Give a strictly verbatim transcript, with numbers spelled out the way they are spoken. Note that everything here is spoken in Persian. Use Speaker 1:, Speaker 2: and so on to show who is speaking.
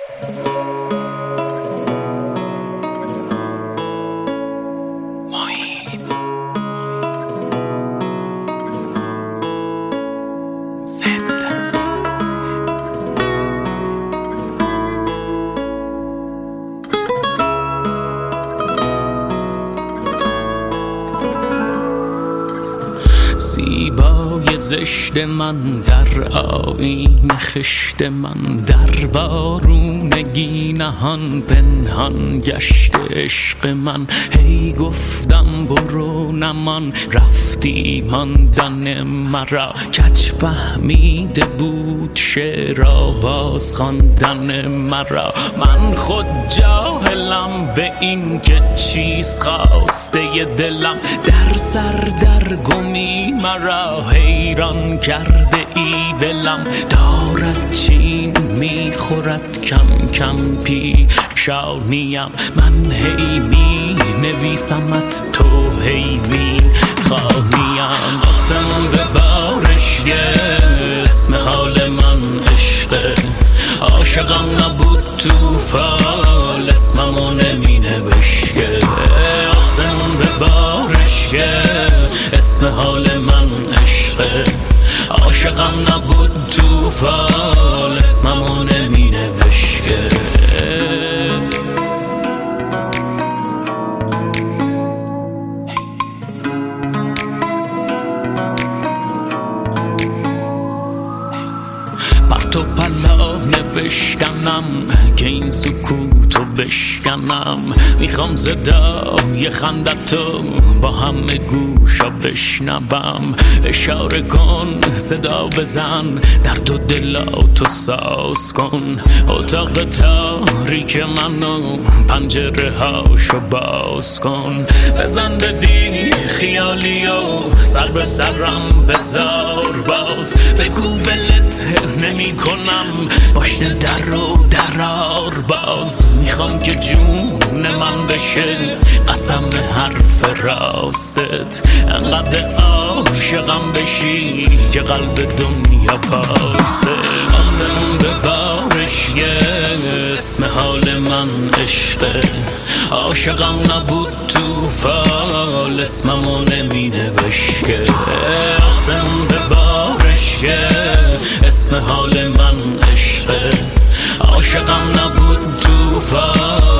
Speaker 1: زیبای زشت من در آیین خشت من، در وارونگی نهان پنهان گشت عشق من. هی گفتم برو نمان، رفتی ماندن مرا. کج فهمیده بود شعر آواز خواندن مرا. من خود جاهلم به این که چیز خواسته دلم. در سر در گمی مرا حیران کرده ای دلم. دارد چین میخورد کم کم پیشانیم. من هی می نویسمت، تو هی می خوانیم. آسمون به بارش اسم حال من عشقه. عاشقم نبود توفال، اسممو نمی نوشته. آسمون به بارش اسم حال من عشقه. عاشقم نبود توفال، اسممو نمی نوشته. بر تو پلانه بشکنم که این سکوتو بشکنم. میخوام صدای خندتو با همه گوشا بشنوم. اشاره کن، صدا بزن، در دو دلاتو ساز کن. اتاق تاریک منو پنجره هاشو باز کن. بزن به بی خیالی و سر به سرم بذار باز. بگو ولت نمی کنم، باشته در رو درار باز. میخوام که جون من بشه قسم حرف راستت. انقدر عاشقم بشی که قلب دنیا پاسه. آسمون به بارش اسم حال من عشقه. عاشقم نبود توفال، اسممو نمی نوشته. آسمون به بارش اسم حال من عشقه. عاشقم نبود توفال،